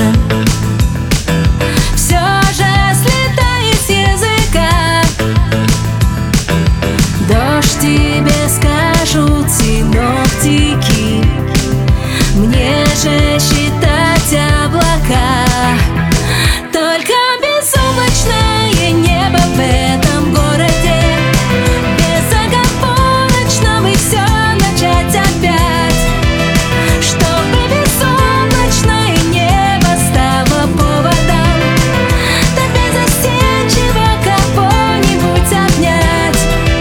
все же слетает с языка. Дождь тебе скажут синоптики, мне же считать облака. Только безоблачное небо в этом городе, безоговорочно мы все начать опять. Чтобы безоблачное небо стало поводом, так беззастенчиво кого-нибудь обнять.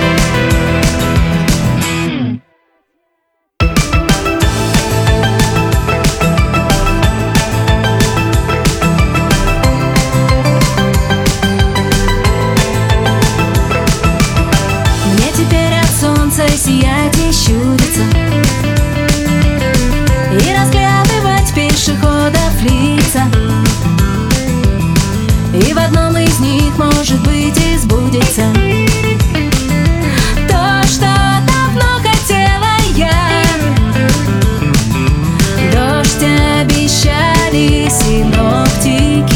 Мне теперь от солнца сиять и щуриться, и разглядывать пешеходов лица. И в одном из них, может быть, и сбудется то, что давно хотела я. Дождь обещали синоптики,